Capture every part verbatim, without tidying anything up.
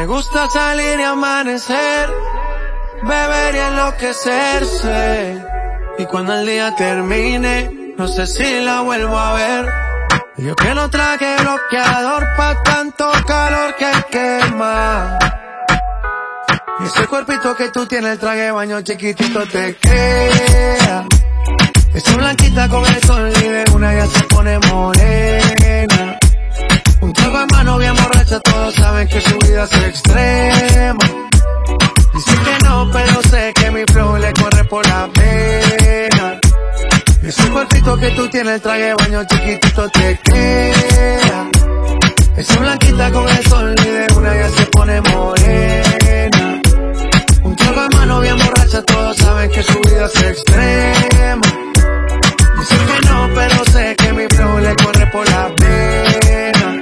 Me gusta salir y amanecer, beber y enloquecerse. Y cuando el día termine, no sé si la vuelvo a ver. Yo que no traje bloqueador pa' tanto calor que quema. Y ese cuerpito que tú tienes, el traje de baño chiquitito te queda. Esa blanquita con el sol y de una ya se pone morena. Un trago en mano bien borracha, todos saben que su vida es extrema. Dice que no, pero sé que mi flow le corre por la pena. Y ese cuerpito que tú tienes, el traje de baño chiquitito te queda. Esa blanquita con el sol y de una ya se pone morena. Un trago en mano bien borracha, todos saben que su vida es extrema. Dice que no, pero sé que mi flow le corre por la pena.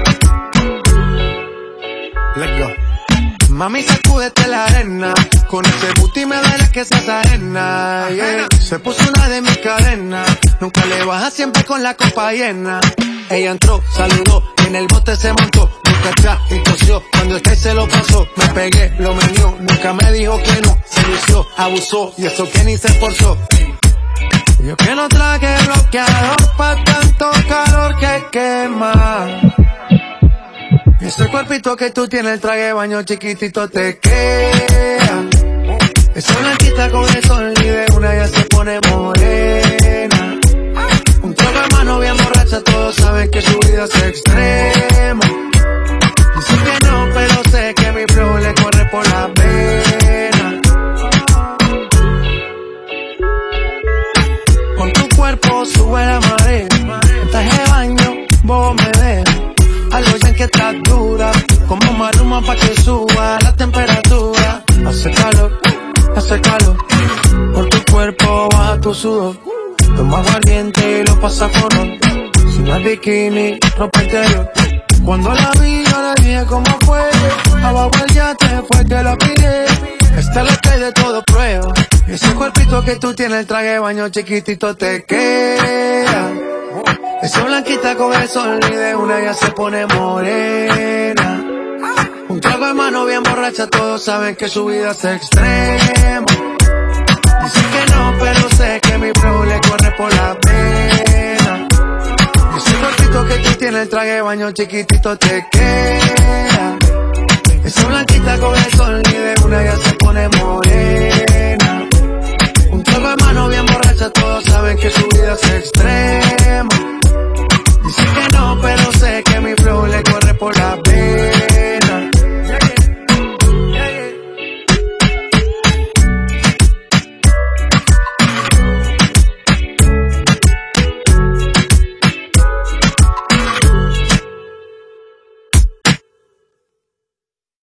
Let's go. Mami, sacúdete la arena, con ese booty me duele que seas arena, yeah. Se puso una de mis cadenas, nunca le baja siempre con la copa llena. Ella entró, saludó, en el bote se montó, nunca atrás y tosió, cuando este se lo pasó, me pegué, lo menió, nunca me dijo que no, se lució, abusó, y eso que ni se esforzó. Yo que no traje bloqueador pa' tanto calor que quema. Y ese cuerpito que tú tienes, el traje de baño chiquitito te queda. Esa blanquita con el sol y de una ya se pone morena. Un trago de mano bien borracha, todos saben que su vida es extrema. Dice que no, pero sé que mi flow le corre por la pena. Con tu cuerpo sube la marea, el traje de baño, vos me dejas. Algo ya que estás dura, como Maluma pa' que suba la temperatura. Hace calor, hace calor, por tu cuerpo baja tu sudor. Toma valiente y lo pasa con honor. Si no es bikini, ropa interior. Cuando la vi yo le dije cómo fue, abajo el yate fue que la pide. Esta es la que de todo prueba. Ese cuerpito que tú tienes, el traje de baño chiquitito te queda. Esa blanquita con el sol y de una ya se pone morena. Un trago de mano bien borracha, todos saben que su vida es extrema. Dice que no, pero sé que mi flow le corre por la pena. Ese cuerpito que tú tienes, el traje de baño chiquitito te queda. Esa blanquita con el sol y de una ya se pone morena.